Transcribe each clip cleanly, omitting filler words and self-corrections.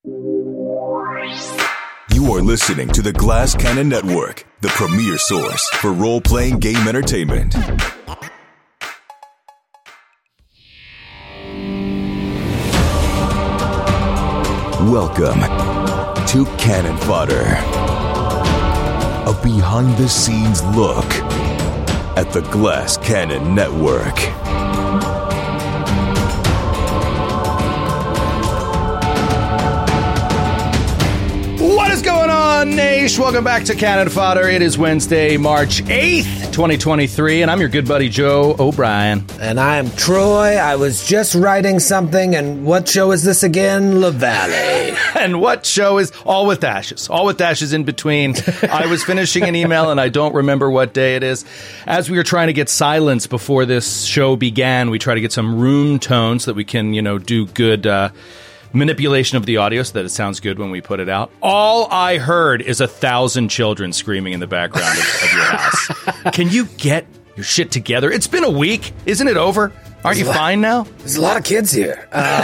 You are listening to the Glass Cannon Network, the premier source for role-playing game entertainment. Welcome to Cannon Fodder, a behind-the-scenes look at the Glass Cannon Network. What is going on, Nash? Welcome back to Cannon Fodder. It is Wednesday, March 8th, 2023, and I'm your good buddy, Joe O'Brien. And I'm Troy. I was just writing something, and what show is this again? La Valley. And what show is All With Ashes? All With Ashes in between. I was finishing an email, and I don't remember what day it is. As we were trying to get silence before this show began, we try to get some room tone so that we can, do good manipulation of the audio so that it sounds good when we put it out. All I heard is 1,000 children screaming in the background of your house. Can you get your shit together? It's been a week. Isn't it over? Aren't you fine now? There's a lot of kids here.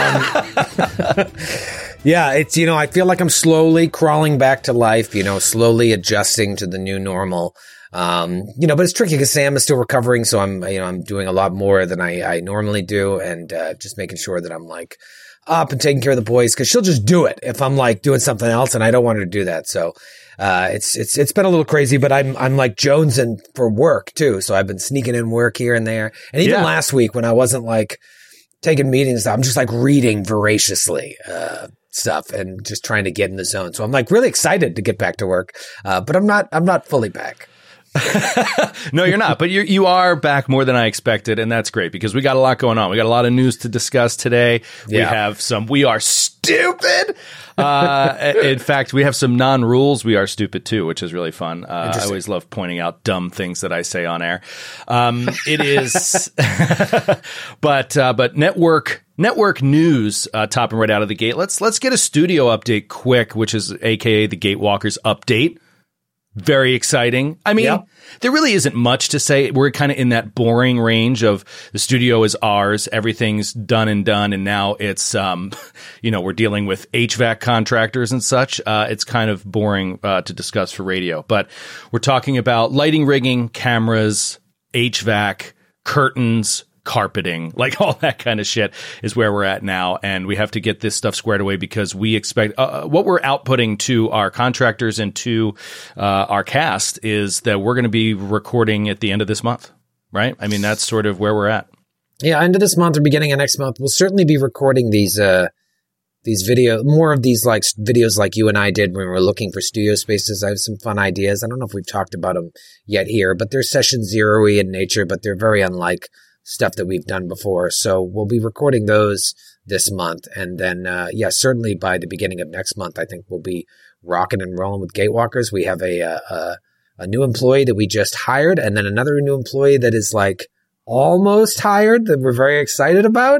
Yeah, it's, I feel like I'm slowly crawling back to life, slowly adjusting to the new normal. But it's tricky because Sam is still recovering. So I'm doing a lot more than I normally do, and just making sure that I'm up and taking care of the boys, because she'll just do it if I'm doing something else, and I don't want her to do that. So it's been a little crazy, but I'm jonesing for work too. So I've been sneaking in work here and there, and even last week when I wasn't taking meetings, I'm just reading voraciously stuff and just trying to get in the zone. So I'm really excited to get back to work, but I'm not fully back. No, you're not, but you are back more than I expected, and that's great because we got a lot going on. We got a lot of news to discuss today. Yeah. We are stupid. In fact, we have some non-rules. We are stupid too, which is really fun. I always love pointing out dumb things that I say on air. It is, but network news, topping right out of the gate. Let's get a studio update quick, which is AKA the Gatewalkers update. Very exciting. I mean, There really isn't much to say. We're kind of in that boring range of the studio is ours. Everything's done, and now it's, we're dealing with HVAC contractors and such. It's kind of boring to discuss for radio, but we're talking about lighting, rigging, cameras, HVAC, curtains, carpeting, all that kind of shit is where we're at now. And we have to get this stuff squared away because we expect what we're outputting to our contractors and to our cast is that we're going to be recording at the end of this month, right? I mean, that's sort of where we're at. Yeah, end of this month or beginning of next month, we'll certainly be recording these more of these videos like you and I did when we were looking for studio spaces. I have some fun ideas. I don't know if we've talked about them yet here, but they're session zero-y in nature, but they're very unlike stuff that we've done before. So we'll be recording those this month. And then, certainly by the beginning of next month, I think we'll be rocking and rolling with Gatewalkers. We have a new employee that we just hired, and then another new employee that is almost hired that we're very excited about.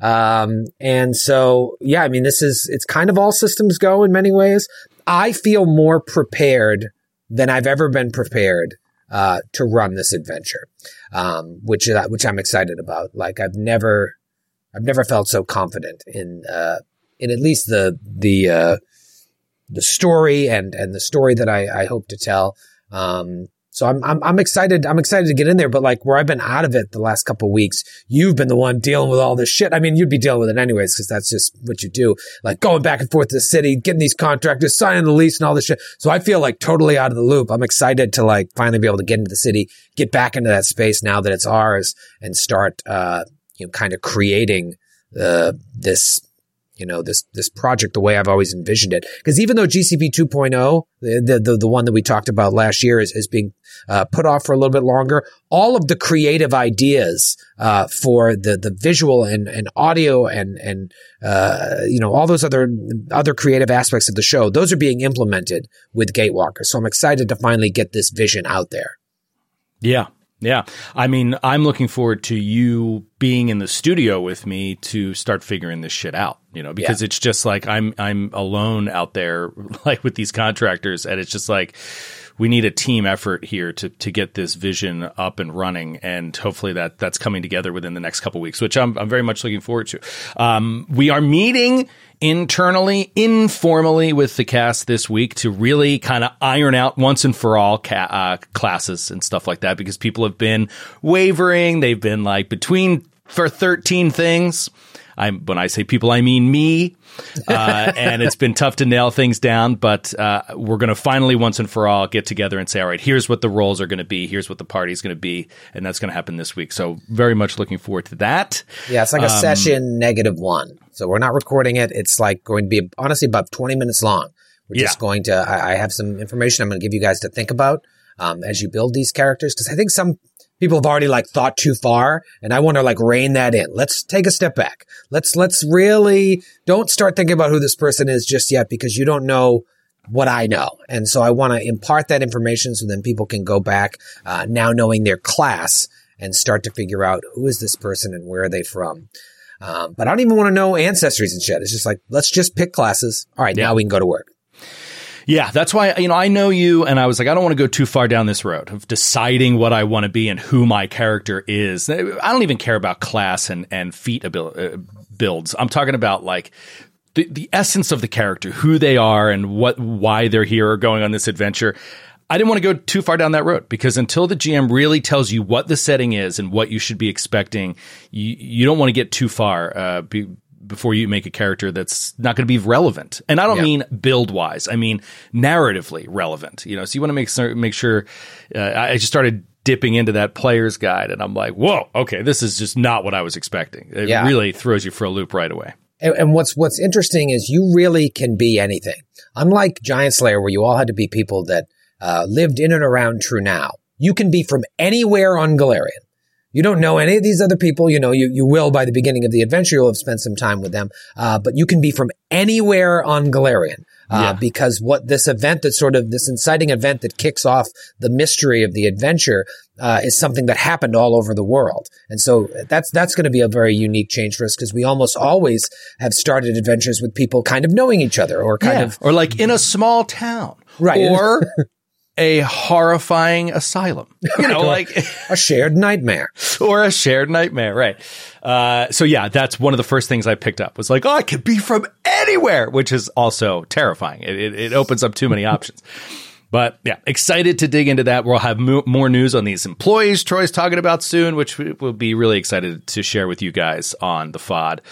And so, it's kind of all systems go in many ways. I feel more prepared than I've ever been prepared to run this adventure, which I'm excited about. I've never felt so confident in at least the story and the story that I hope to tell. So I'm excited. I'm excited to get in there, but where I've been out of it the last couple of weeks, you've been the one dealing with all this shit. I mean, you'd be dealing with it anyways, because that's just what you do. Going back and forth to the city, getting these contractors, signing the lease and all this shit. So I feel totally out of the loop. I'm excited to finally be able to get into the city, get back into that space now that it's ours, and start, kind of creating, this project the way I've always envisioned it. Because even though GCP 2.0, the one that we talked about last year is being put off for a little bit longer, all of the creative ideas for the visual and audio and all those other creative aspects of the show, those are being implemented with Gatewalker. So I'm excited to finally get this vision out there. Yeah. Yeah. I mean, I'm looking forward to you being in the studio with me to start figuring this shit out, because it's just I'm alone out there, with these contractors, and it's just we need a team effort here to get this vision up and running. And hopefully that's coming together within the next couple of weeks, which I'm very much looking forward to. We are meeting internally, informally with the cast this week to really kind of iron out once and for all classes and stuff like that, because people have been wavering. They've been like between for 13 things. When I say people, I mean me. And it's been tough to nail things down, but we're going to finally once and for all get together and say, all right, here's what the roles are going to be. Here's what the party's going to be. And that's going to happen this week. So very much looking forward to that. Yeah, it's like a session -1. So we're not recording it. It's like going to be honestly about 20 minutes long. We're just going to, I have some information I'm going to give you guys to think about as you build these characters. Because I think some people have already like thought too far, and I want to like rein that in. Let's take a step back. Let's really don't start thinking about who this person is just yet, because you don't know what I know. And so I want to impart that information so then people can go back now knowing their class and start to figure out who is this person and where are they from. But I don't even want to know ancestries and shit. It's just like, let's just pick classes. All right, now we can go to work. Yeah, that's why, I know you, and I was like, I don't want to go too far down this road of deciding what I want to be and who my character is. I don't even care about class and feat builds. I'm talking about like the essence of the character, who they are and why they're here or going on this adventure. I didn't want to go too far down that road, because until the GM really tells you what the setting is and what you should be expecting, you don't want to get too far before you make a character that's not going to be relevant. And I don't mean build-wise. I mean narratively relevant. So you want to make sure I just started dipping into that player's guide, and I'm like, whoa, okay, this is just not what I was expecting. It really throws you for a loop right away. And what's interesting is you really can be anything. Unlike Giant Slayer, where you all had to be people that lived in and around True Now, you can be from anywhere on Golarion. You don't know any of these other people. You will by the beginning of the adventure. You'll have spent some time with them. But you can be from anywhere on Golarion. Because what this event that sort of this inciting event that kicks off the mystery of the adventure, is something that happened all over the world. And so that's going to be a very unique change for us, because we almost always have started adventures with people kind of knowing each other or or like in a small town. Right. Or a horrifying asylum, like a shared nightmare or a shared nightmare. Right. So yeah, that's one of the first things I picked up was like, I could be from anywhere, which is also terrifying. It opens up too many options, but yeah, excited to dig into that. We'll have more news on these employees Troy's talking about soon, which we'll be really excited to share with you guys on the FOD.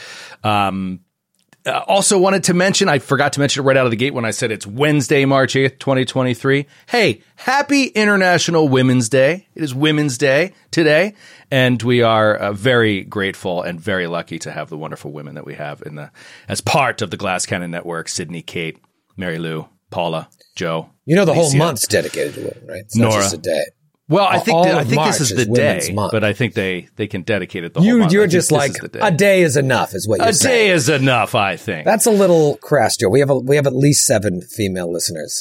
Also wanted to mention, I forgot to mention it right out of the gate when I said it's Wednesday, March 8th, 2023. Hey, happy International Women's Day. It is Women's Day today, and we are very grateful and very lucky to have the wonderful women that we have as part of the Glass Cannon Network. Sydney, Kate, Mary Lou, Paula, Joe. The whole month's dedicated to women, right? It's not just a day. Well, I think this is the day, but I think they can dedicate it the whole month. You're just like, a day is enough, is what you're saying. A day is enough, I think. That's a little crass, Joe. We have at least 7 female listeners.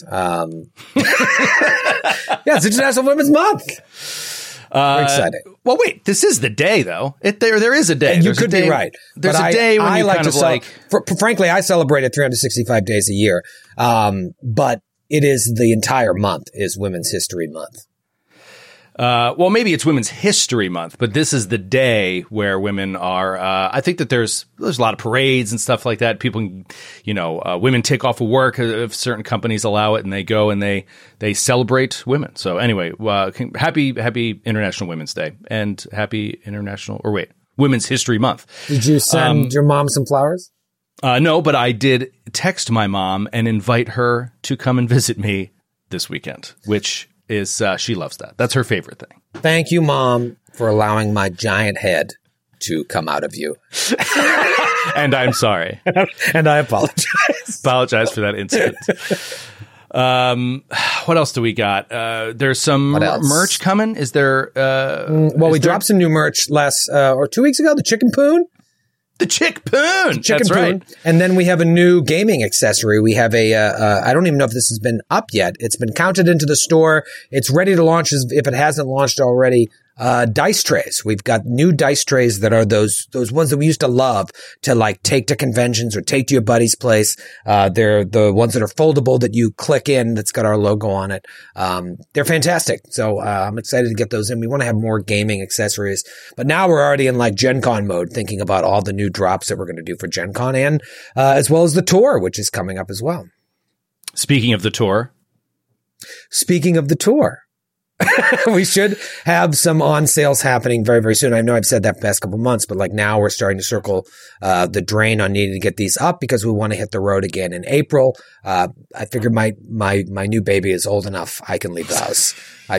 It's International Women's Month. Very exciting. Well, wait, this is the day, though. There is a day. And you could be right. There's a day when you kind of like... Frankly, I celebrate it 365 days a year. But it is the entire month is Women's History Month. Well, maybe it's Women's History Month, but this is the day where women are, I think that there's a lot of parades and stuff like that. People, women take off of work if certain companies allow it, and they go and they celebrate women. So anyway, happy International Women's Day and happy Women's History Month. Did you send your mom some flowers? No, but I did text my mom and invite her to come and visit me this weekend, which is she loves that. That's her favorite thing. Thank you, Mom, for allowing my giant head to come out of you. And I'm sorry. And I apologize. Apologize for that incident. What else do we got? There's some merch coming. Is there? We dropped some new merch last or 2 weeks ago. The Chicken Poon. The Chick Poon. That's right. And then we have a new gaming accessory. We have I don't even know if this has been up yet. It's been counted into the store. It's ready to launch if it hasn't launched already. dice trays. We've got new dice trays that are those ones that we used to love to like take to conventions or take to your buddy's place. They're the ones that are foldable that you click in that's got our logo on it. They're fantastic. So I'm excited to get those in. We want to have more gaming accessories, but now we're already in like Gen Con mode, thinking about all the new drops that we're going to do for Gen Con and as well as the tour, which is coming up as well. Speaking of the tour, we should have some on sales happening very, very soon. I know I've said that the past couple months, but like now we're starting to circle the drain on needing to get these up because we want to hit the road again in April. I figured my new baby is old enough. I can leave the house.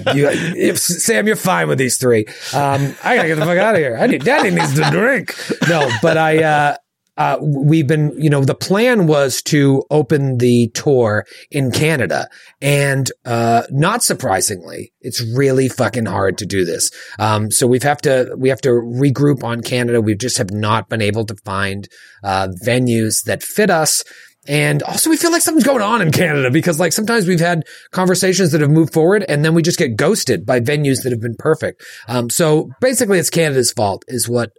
Sam, you're fine with these three. I gotta get the fuck out of here. Daddy needs to drink. No, but we've been, the plan was to open the tour in Canada. And, not surprisingly, it's really fucking hard to do this. So we have to regroup on Canada. We just have not been able to find, venues that fit us. And also we feel like something's going on in Canada because like sometimes we've had conversations that have moved forward and then we just get ghosted by venues that have been perfect. So basically it's Canada's fault is what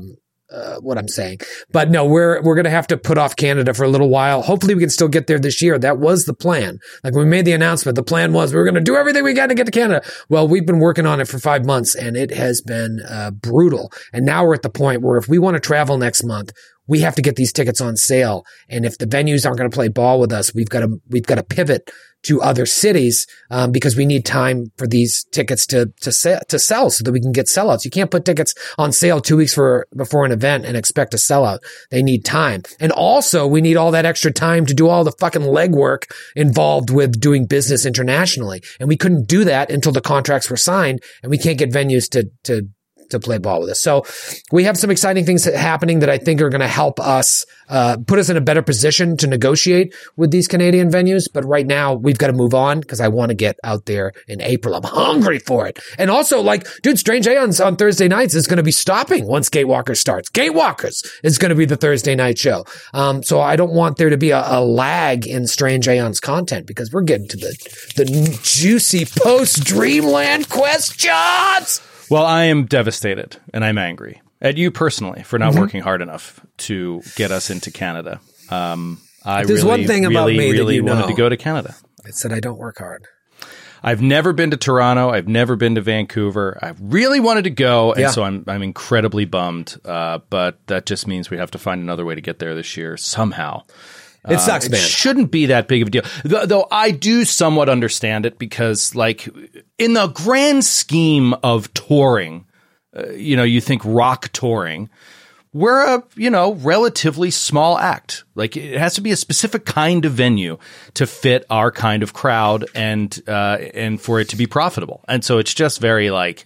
I'm saying. But no, we're going to have to put off Canada for a little while. Hopefully we can still get there this year. That was the plan. Like when we made the announcement, the plan was we were going to do everything we can to get to Canada. Well, we've been working on it for 5 months and it has been brutal. And now we're at the point where if we want to travel next month, we have to get these tickets on sale. And if the venues aren't going to play ball with us, we've got to pivot to other cities, because we need time for these tickets to sell so that we can get sellouts. You can't put tickets on sale 2 weeks before an event and expect a sellout. They need time. And also we need all that extra time to do all the fucking legwork involved with doing business internationally. And we couldn't do that until the contracts were signed and we can't get venues to play ball with us. So we have some exciting things happening that I think are going to help us, put us in a better position to negotiate with these Canadian venues. But right now we've got to move on because I want to get out there in April. I'm hungry for it. And also like, dude, Strange Aeons on Thursday nights is going to be stopping once Gatewalkers starts. Gatewalkers is going to be the Thursday night show. So I don't want there to be a lag in Strange Aeons content because we're getting to the juicy post Dreamland questions. Well, I am devastated and I'm angry at you personally for not working hard enough to get us into Canada. There's one thing about me really that wanted to go to Canada. It's that I don't work hard. I've never been to Toronto. I've never been to Vancouver. I really wanted to go, and so I'm incredibly bummed. But that just means we have to find another way to get there this year somehow. It sucks, man. It shouldn't be that big of a deal. Though I do somewhat understand it because, like, in the grand scheme of touring, you think rock touring, we're a, relatively small act. Like, it has to be a specific kind of venue to fit our kind of crowd and for it to be profitable. And so it's just very like,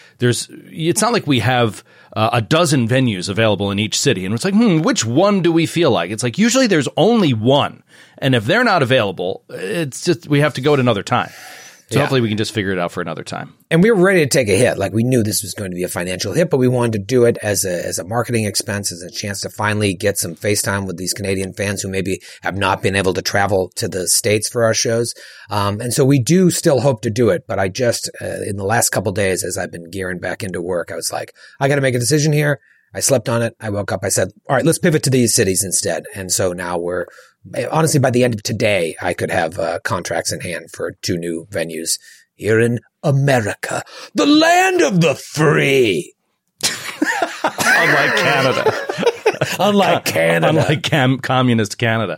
it's not like we have a dozen venues available in each city. And it's like, which one do we feel like? It's like, usually there's only one. And if they're not available, it's just, we have to go at another time. So hopefully we can just figure it out for another time. And we were ready to take a hit. Like we knew this was going to be a financial hit, but we wanted to do it as a marketing expense, as a chance to finally get some face time with these Canadian fans who maybe have not been able to travel to the States for our shows. And so we do still hope to do it. But I just, in the last couple of days, as I've been gearing back into work, I was like, I got to make a decision here. I slept on it. I woke up. I said, all right, let's pivot to these cities instead. And so now honestly, by the end of today, I could have contracts in hand for 2 new venues here in America, the land of the free. Unlike Canada. Unlike communist Canada.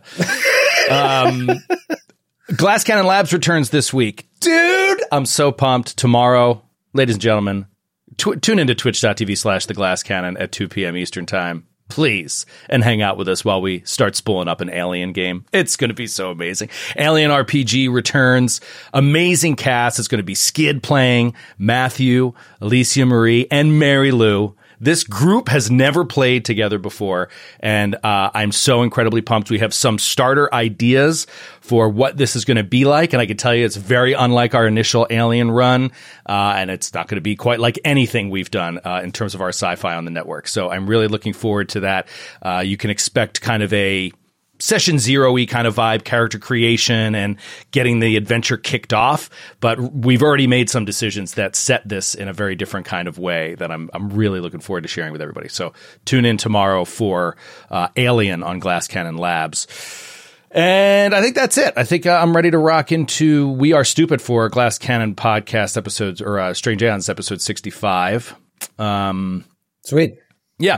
Glass Cannon Labs returns this week. Dude, I'm so pumped. Tomorrow, ladies and gentlemen, tune into twitch.tv/The Glass Cannon at 2 p.m. Eastern Time. Please, and hang out with us while we start spooling up an Alien game. It's going to be so amazing. Alien RPG returns. Amazing cast. It's going to be Skid playing, Matthew, Alicia Marie, and Mary Lou. This group has never played together before, and I'm so incredibly pumped. We have some starter ideas for what this is going to be like, and I can tell you it's very unlike our initial Alien run, and it's not going to be quite like anything we've done in terms of our sci-fi on the network. So I'm really looking forward to that. You can expect kind of a session zero-y kind of vibe, character creation and getting the adventure kicked off. But we've already made some decisions that set this in a very different kind of way that I'm really looking forward to sharing with everybody. So tune in tomorrow for Alien on Glass Cannon Labs. And I think that's it. I think I'm ready to rock into We Are Stupid for Glass Cannon podcast episodes, or Strange Aeons episode 65. Sweet. Yeah.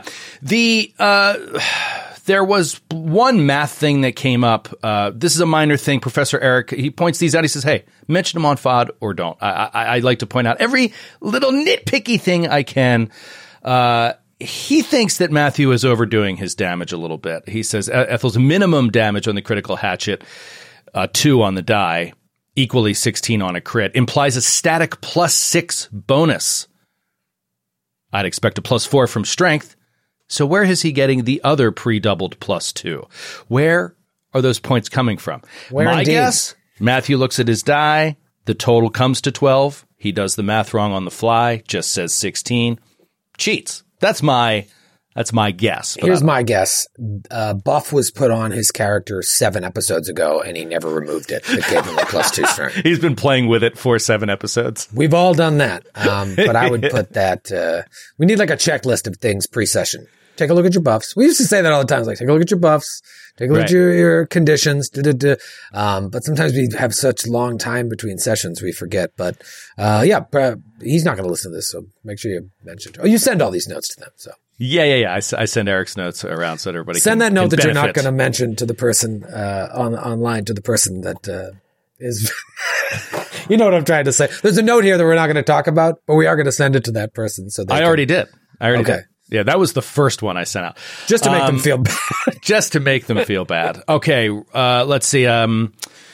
There was one math thing that came up. This is a minor thing. Professor Eric, he points these out. He says, hey, mention them on FOD or don't. I like to point out every little nitpicky thing I can. He thinks that Matthew is overdoing his damage a little bit. He says Ethel's minimum damage on the critical hatchet, 2 on the die, equally 16 on a crit, implies a static +6 bonus. I'd expect a +4 from strength. So where is he getting the other pre-doubled +2? Where are those points coming from? My guess, Matthew looks at his die. The total comes to 12. He does the math wrong on the fly, just says 16. Cheats. That's my guess. Here's my guess. Buff was put on his character 7 episodes ago, and he never removed it. It gave him a +2 strength. He's been playing with it for 7 episodes. We've all done that. But I would put that, we need like a checklist of things pre-session. Take a look at your buffs. We used to say that all the time. It's like, take a look at your buffs. Take a look at your conditions. But sometimes we have such long time between sessions we forget. But he's not going to listen to this, so make sure you mention it. Oh, you send all these notes to them. So yeah. I send Eric's notes around so that everybody send that note that benefit. You're not going to mention to the person online, to the person that is. You know what I'm trying to say. There's a note here that we're not going to talk about, but we are going to send it to that person. So I already did. Yeah, that was the first one I sent out. Just to make them feel bad. Just to make them feel bad. Okay, let's see. All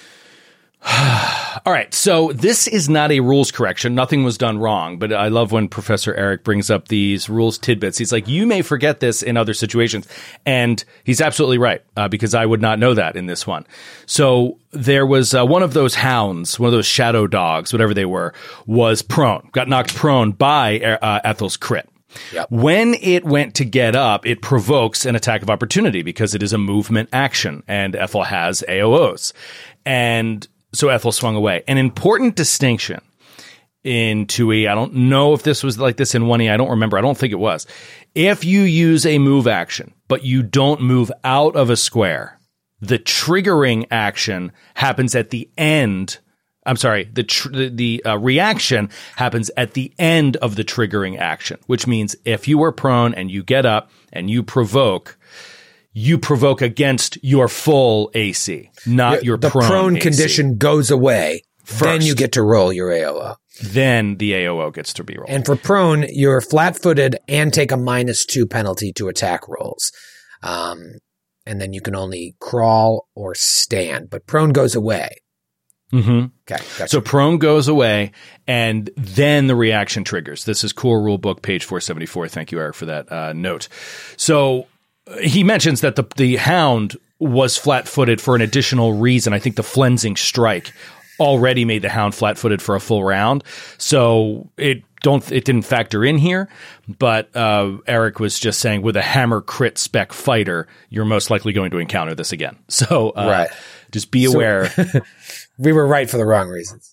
right, so this is not a rules correction. Nothing was done wrong, but I love when Professor Eric brings up these rules tidbits. He's like, you may forget this in other situations. And he's absolutely right, because I would not know that in this one. So there was one of those hounds, one of those shadow dogs, whatever they were, was prone, got knocked prone by Ethel's crit. Yep. When it went to get up, it provokes an attack of opportunity because it is a movement action, and Ethel has AOOs. And so Ethel swung away. An important distinction in 2E, I don't know if this was like this in 1E, I don't remember, I don't think it was. If you use a move action, but you don't move out of a square, the triggering action happens at the end. I'm sorry, the reaction happens at the end of the triggering action, which means if you are prone and you get up and you provoke against your full AC, not your prone. The prone AC. Condition goes away. First. Then you get to roll your AOO. Then the AOO gets to be rolled. And for prone, you're flat-footed and take a -2 penalty to attack rolls. And then you can only crawl or stand, but prone goes away. Mm-hmm. Okay. Gotcha. So prone goes away, and then the reaction triggers. This is Core Rulebook, page 474. Thank you, Eric, for that note. So he mentions that the hound was flat-footed for an additional reason. I think the Flensing Strike already made the hound flat-footed for a full round. So it didn't factor in here, but Eric was just saying with a hammer crit spec fighter, you're most likely going to encounter this again. So just be aware. We were right for the wrong reasons.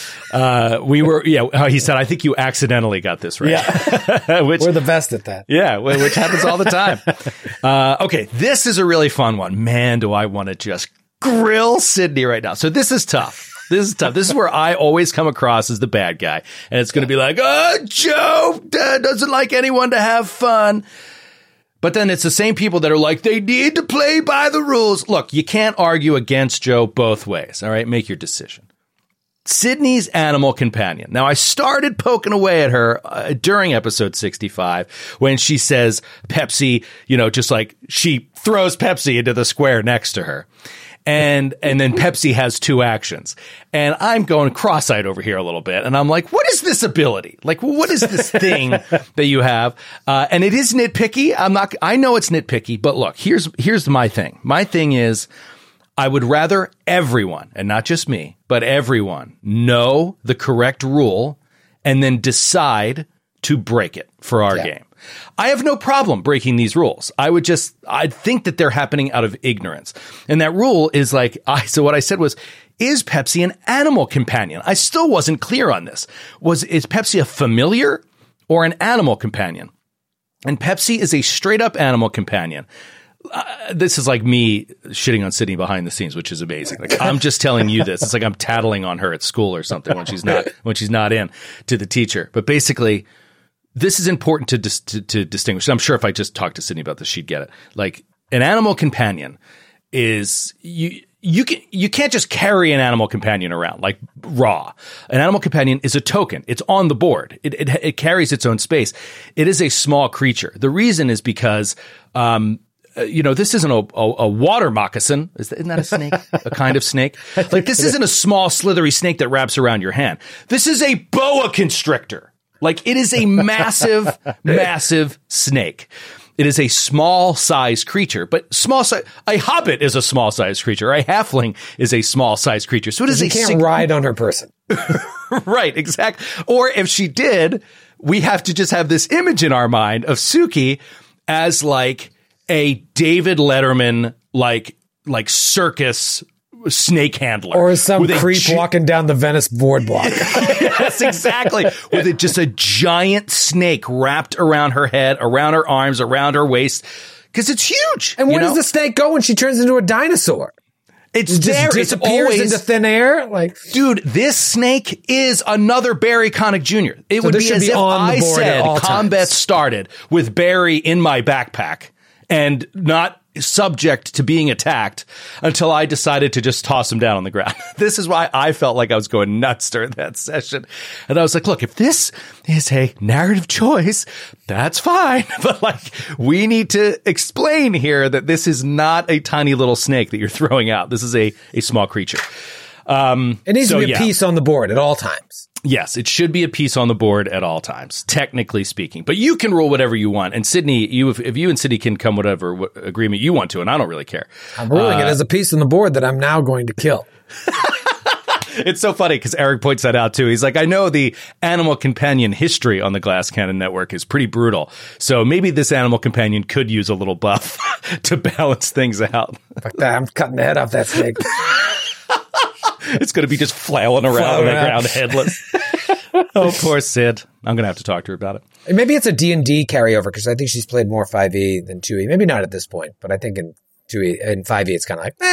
He said, I think you accidentally got this right. Yeah. We're the best at that. Yeah, which happens all the time. Okay, this is a really fun one. Man, do I want to just grill Sydney right now. So this is tough. This is where I always come across as the bad guy. And it's going to be like, oh, Joe doesn't like anyone to have fun. But then it's the same people that are like, they need to play by the rules. Look, you can't argue against Joe both ways. All right, make your decision. Sydney's animal companion. Now, I started poking away at her during episode 65 when she says Pepsi, just like she throws Pepsi into the square next to her. And then Pepsi has 2 actions. And I'm going cross-eyed over here a little bit. And I'm like, what is this ability? Like, what is this thing that you have? And it is nitpicky. I know it's nitpicky, but look, here's my thing. My thing is, I would rather everyone, and not just me, but everyone know the correct rule and then decide to break it for our game. I have no problem breaking these rules. I'd think that they're happening out of ignorance. And that rule is like, so what I said was, is Pepsi an animal companion? I still wasn't clear on this. Is Pepsi a familiar or an animal companion? And Pepsi is a straight up animal companion. This is like me shitting on Sydney behind the scenes, which is amazing. Like, I'm just telling you this. It's like I'm tattling on her at school or something when she's not in to the teacher. But basically, this is important to distinguish. I'm sure if I just talked to Sydney about this, she'd get it. Like, an animal companion is you can't just carry an animal companion around like raw. An animal companion is a token. It's on the board. It carries its own space. It is a small creature. The reason is because this isn't a water moccasin. Isn't that a snake? A kind of snake? Like, this isn't a small slithery snake that wraps around your hand. This is a boa constrictor. Like, it is a massive, massive snake. It is a small-sized creature, but a hobbit is a small-sized creature. A halfling is a small-sized creature. So it is you can't ride on her person. Right, exactly. Or if she did, we have to just have this image in our mind of Suki as like a David Letterman, like circus snake handler. Or some creep walking down the Venice boardwalk. Yes, exactly. With just a giant snake wrapped around her head, around her arms, around her waist. Because it's huge. And where does the snake go when she turns into a dinosaur? It just disappears into thin air. Like, dude, this snake is another Barry Connick Jr. It would be as if I said combat started with Barry in my backpack and not subject to being attacked until I decided to just toss him down on the ground. This is why I felt like I was going nuts during that session. And I was like, look, if this is a narrative choice, that's fine. But like, we need to explain here that this is not a tiny little snake that you're throwing out. This is a small creature. It needs to be a piece on the board at all times. Yes, it should be a piece on the board at all times, technically speaking. But you can rule whatever you want. And Sydney, if you and Sydney can come whatever agreement you want to, and I don't really care. I'm ruling it as a piece on the board that I'm now going to kill. It's so funny because Eric points that out too. He's like, I know the animal companion history on the Glass Cannon Network is pretty brutal. So maybe this animal companion could use a little buff to balance things out. Fuck that, I'm cutting the head off that snake. It's going to be just flailing around on the ground, headless. Oh, poor Sid. I'm going to have to talk to her about it. And maybe it's a D&D carryover because I think she's played more 5e than 2e. Maybe not at this point, but I think in 2e and 5e it's kind of like,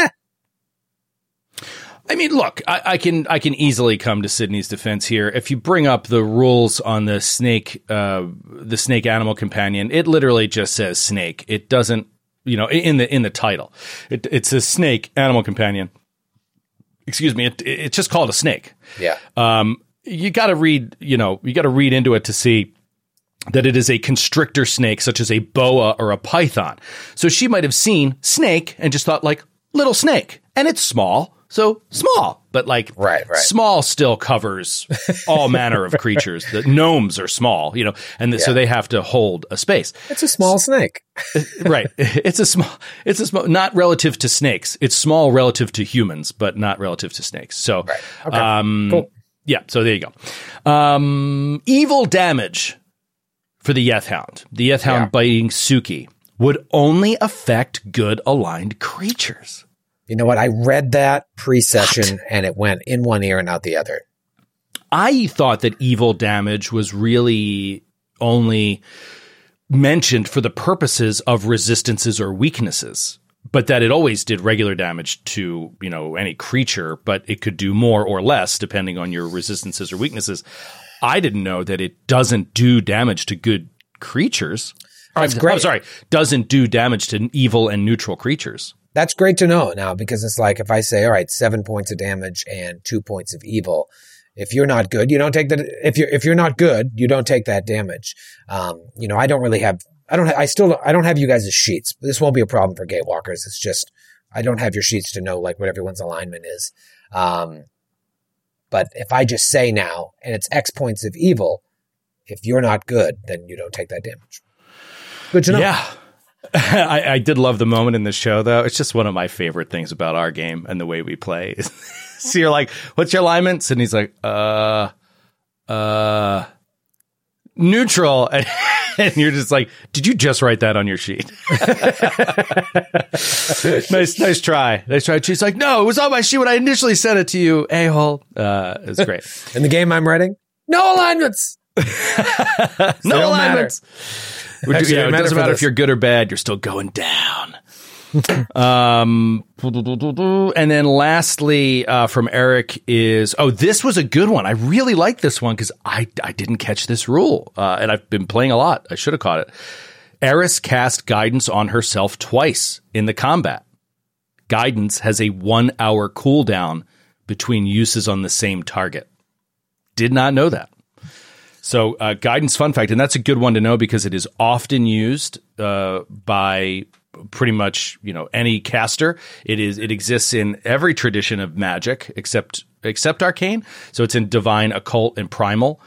I mean, look, I can easily come to Sydney's defense here. If you bring up the rules on the snake animal companion, it literally just says snake. It doesn't, in the title, it says snake animal companion. Excuse me, it's just called a snake. Yeah. You got to read into it to see that it is a constrictor snake, such as a boa or a python. So she might have seen snake and just thought like little snake, and it's small, so small, but like right. Small still covers all manner of creatures. The gnomes are small, so they have to hold a space. It's a small snake. Right. It's a small, not relative to snakes. It's small relative to humans, but not relative to snakes. So, right. Okay. Cool. Yeah. So there you go. Evil damage for the Yeth Hound. The Yeth Hound biting Suki would only affect good aligned creatures. You know what? I read that pre-session and it went in one ear and out the other. I thought that evil damage was really only mentioned for the purposes of resistances or weaknesses, but that it always did regular damage to, any creature, but it could do more or less depending on your resistances or weaknesses. I didn't know that it doesn't do damage to good creatures. That's great. I'm sorry, doesn't do damage to evil and neutral creatures. That's great to know now, because it's like if I say, all right, 7 points of damage and 2 points of evil, if you're not good, you don't take that. If you're not good, you don't take that damage. I don't have you guys' sheets. This won't be a problem for Gatewalkers. It's just, I don't have your sheets to know like what everyone's alignment is. But if I just say now, and it's X points of evil, if you're not good, then you don't take that damage. Good to know. Yeah. I did love the moment in the show, though. It's just one of my favorite things about our game and the way we play. So you're like, what's your alignment? And he's like, neutral. And you're just like, did you just write that on your sheet? Nice try. She's like, no, it was on my sheet when I initially sent it to you, a-hole. It was great. In the game I'm writing, no alignments. No alignments. Actually, it doesn't matter if you're good or bad. You're still going down. And then lastly, from Eric is, this was a good one. I really like this one because I didn't catch this rule. And I've been playing a lot. I should have caught it. Eris cast guidance on herself twice in the combat. Guidance has a 1 hour cooldown between uses on the same target. Did not know that. So guidance fun fact, and that's a good one to know because it is often used by pretty much, any caster. It exists in every tradition of magic except arcane. So it's in divine, occult, and primal.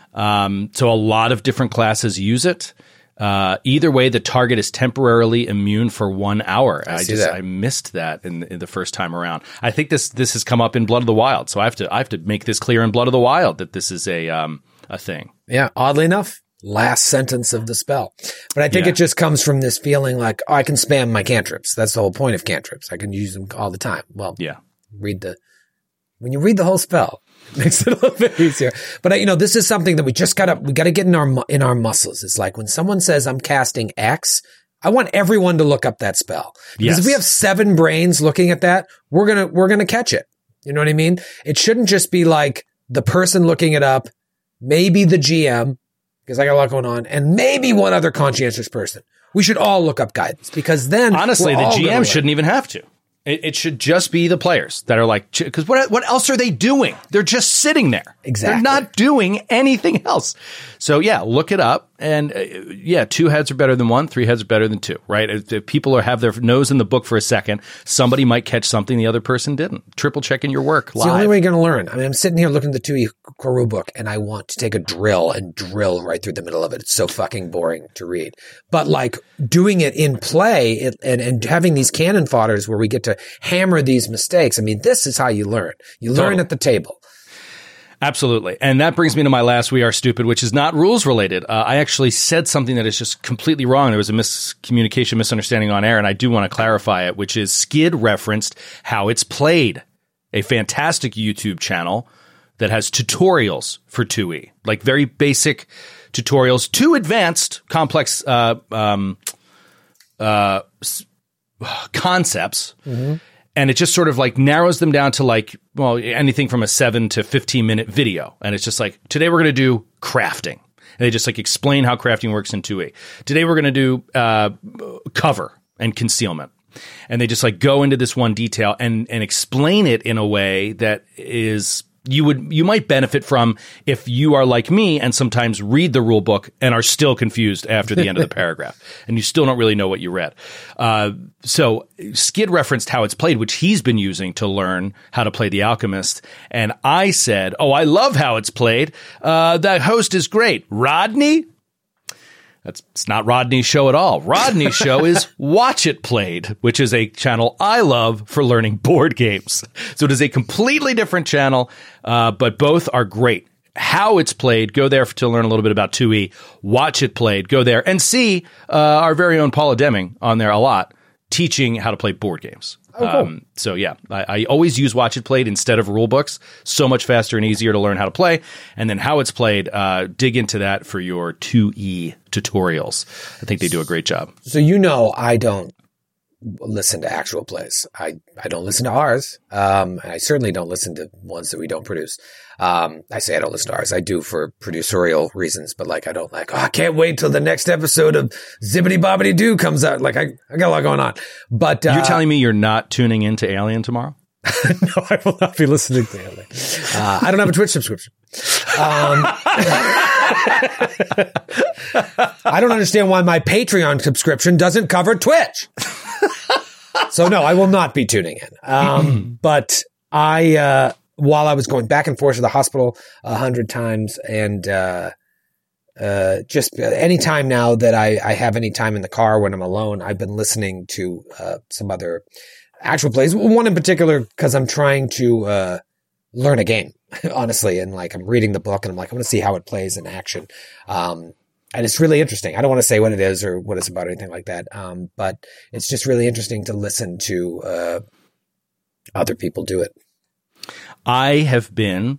So a lot of different classes use it. Either way, the target is temporarily immune for 1 hour. I missed that in the first time around. I think this has come up in Blood of the Wild. So I have to make this clear in Blood of the Wild that this is a thing. Yeah, oddly enough. Last sentence of the spell. But I think it just comes from this feeling like, I can spam my cantrips. That's the whole point of cantrips. I can use them all the time. Well, when you read the whole spell, it makes it a little bit easier. But this is something that we got to get in our muscles. It's like when someone says I'm casting X, I want everyone to look up that spell. Because if we have 7 brains looking at that, we're going to catch it. You know what I mean? It shouldn't just be like the person looking it up, maybe the GM, because I got a lot going on, and maybe one other conscientious person. We should all look up guidance because then honestly, the GM shouldn't even have to. It should just be the players that are like, because what else are they doing? They're just sitting there. Exactly. They're not doing anything else. So look it up. And 2 heads are better than 1. 3 heads are better than 2, right? If people have their nose in the book for a second, somebody might catch something the other person didn't. Triple checking your work live. It's the only way you're going to learn. I mean, I'm sitting here looking at the 2E core rule book and I want to take a drill and drill right through the middle of it. It's so fucking boring to read. But like doing it in play and having these cannon fodders where we get to hammer these mistakes. I mean, this is how you learn. You learn at the table. Absolutely. And that brings me to my last We Are Stupid, which is not rules related. I actually said something that is just completely wrong. There was a misunderstanding on air, and I do want to clarify it, which is Skid referenced How It's Played, a fantastic YouTube channel that has tutorials for 2E, like very basic tutorials to advanced complex concepts. Mm-hmm. And it just sort of like narrows them down to like, well, anything from a 7 to 15 minute video. And it's just like, today we're going to do crafting. And they just like explain how crafting works in 2E. Today we're going to do cover and concealment. And they just like go into this one detail and explain it in a way that is you might benefit from if you are like me and sometimes read the rule book and are still confused after the end of the paragraph and you still don't really know what you read. So Skid referenced How It's Played, which he's been using to learn how to play The Alchemist. And I said, I love How It's Played. That host is great. Rodney? It's not Rodney's show at all. Rodney's show is Watch It Played, which is a channel I love for learning board games. So it is a completely different channel, but both are great. How It's Played, go there to learn a little bit about 2E. Watch It Played, go there and see our very own Paula Deming on there a lot, teaching how to play board games. Oh, cool. So yeah, I always use Watch It Played instead of rule books. So much faster and easier to learn how to play. And then How It's Played, dig into that for your 2E tutorials. I think they do a great job. So I don't listen to actual plays. I don't listen to ours. I certainly don't listen to ones that we don't produce. I say I don't listen to ours. I do for producerial reasons, but like I don't I can't wait till the next episode of Zibbity Bobbity Doo comes out. Like I got a lot going on. But you're telling me you're not tuning into Alien tomorrow? No, I will not be listening to Alien. I don't have a Twitch subscription. I don't understand why my Patreon subscription doesn't cover Twitch. So no, I will not be tuning in. But while I was going back and forth to the hospital 100 times and just any time now that I have any time in the car when I'm alone, I've been listening to some other actual plays. One in particular because I'm trying to learn a game, honestly. And like, I'm reading the book and I'm like, I want to see how it plays in action. And it's really interesting. I don't want to say what it is or what it's about or anything like that. But it's just really interesting to listen to other people do it. I have been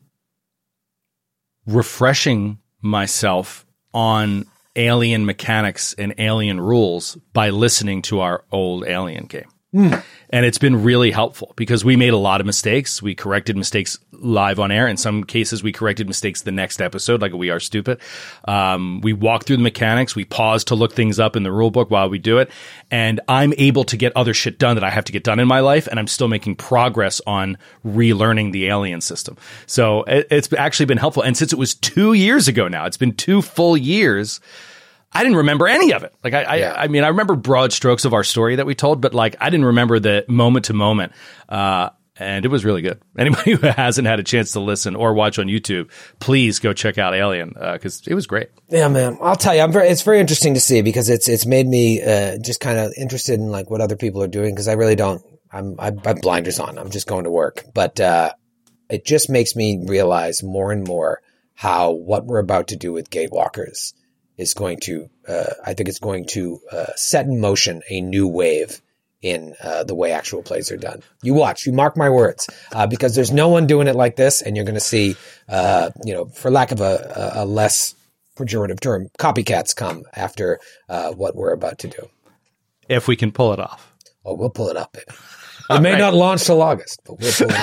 refreshing myself on Alien mechanics and Alien rules by listening to our old Alien game. And it's been really helpful because we made a lot of mistakes. We corrected mistakes live on air. In some cases, we corrected mistakes the next episode, like We Are Stupid. We walk through the mechanics. We pause to look things up in the rule book while we do it. And I'm able to get other shit done that I have to get done in my life. And I'm still making progress on relearning the Alien system. So it's actually been helpful. And since it was 2 years ago now, it's been 2 full years. I didn't remember any of it. Like, I mean, I remember broad strokes of our story that we told, but like, I didn't remember the moment to moment. And it was really good. Anybody who hasn't had a chance to listen or watch on YouTube, please go check out Alien, because it was great. Yeah, man. I'll tell you, it's very interesting to see because it's made me, just kind of interested in like what other people are doing. Cause I really don't, I've blinders on. I'm just going to work, but, it just makes me realize more and more how what we're about to do with Gatewalkers is going to, I think it's going to set in motion a new wave in the way actual plays are done. You watch, you mark my words, because there's no one doing it like this, and you're going to see, for lack of a less pejorative term, copycats come after what we're about to do. If we can pull it off. Oh, we'll pull it up, baby. It may not launch till August, but we'll pull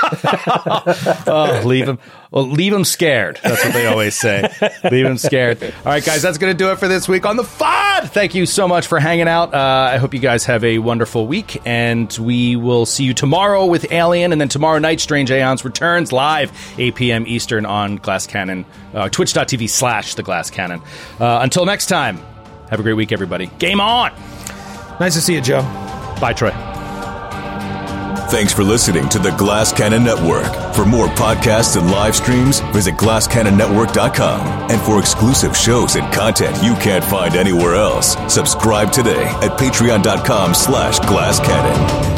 it up. Leave them scared. That's what they always say. Leave them scared. All right, guys, that's going to do it for this week on The FOD. Thank you so much for hanging out. I hope you guys have a wonderful week, and we will see you tomorrow with Alien, and then tomorrow night, Strange Aeons returns live 8 p.m. Eastern on Glass Cannon, twitch.tv/The Glass Cannon. Until next time, have a great week, everybody. Game on! Nice to see you, Joe. Bye, Troy. Thanks for listening to the Glass Cannon Network. For more podcasts and live streams, visit glasscannonnetwork.com. And for exclusive shows and content you can't find anywhere else, subscribe today at patreon.com/glasscannon.